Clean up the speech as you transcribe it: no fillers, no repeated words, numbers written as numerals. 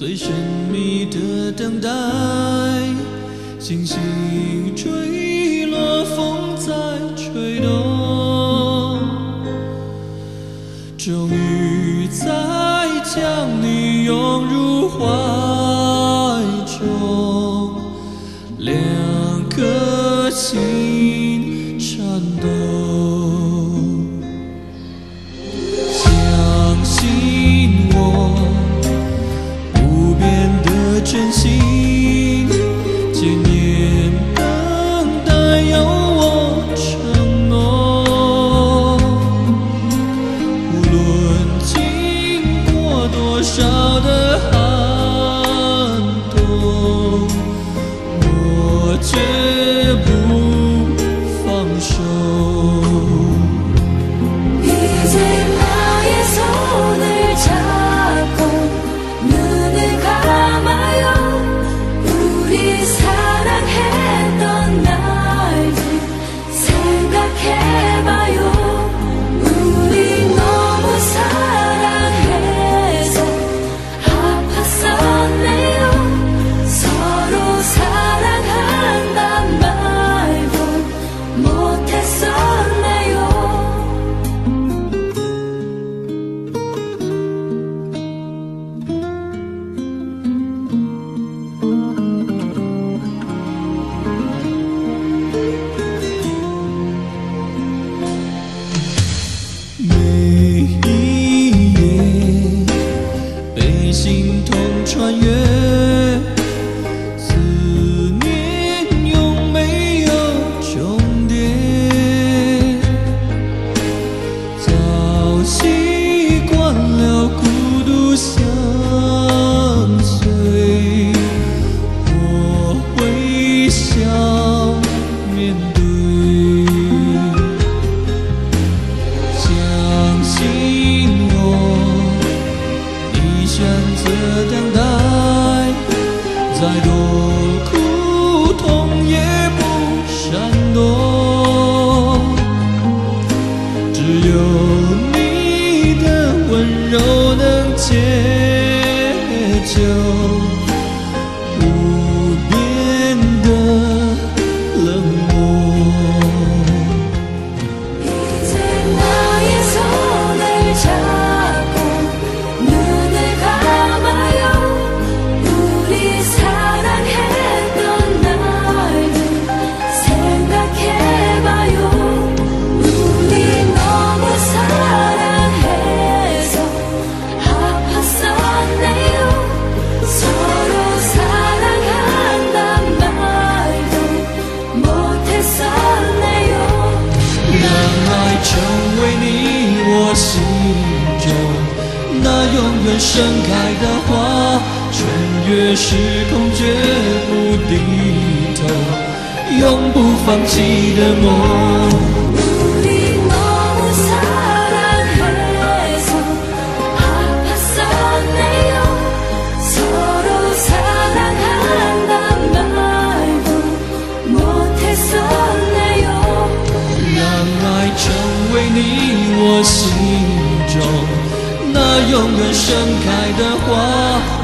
最神秘的等待，星星坠落，风在吹动，终于再将你拥入怀中，两颗心颤抖，相信我无边的真心，千年等待有我承诺，无论经过多少的寒冬，我绝不放手。 이제 나의 손을 잡고 눈을 감아요. 우리 사랑했던 날들 생각해봐요. 우리 너무 사랑해서 아팠었네요. 서로 사랑한단 말도 못했었네요. 每一夜被心痛穿越，思念永没有终点，早习惯了孤独相随，我微笑面对。 相信我，你选择等待，再多苦痛也不闪躲。只有你的温柔能解救无边的冷漠。 이제 나의 손을 잡고 눈을 감아요. 우리 사랑했던 날들 생각해봐요. 우리 너무 사랑해서 아팠었네요. 서로 사랑한단 말도 못했었네요. 让爱成为你我心中那永远盛开的花，穿越时空绝不低头，永不放弃的梦。 우리 너무 사랑해서 아팠었네요. 서로 사랑한단 말도 못했었네요. 让爱成为你我心中那永远盛开的花，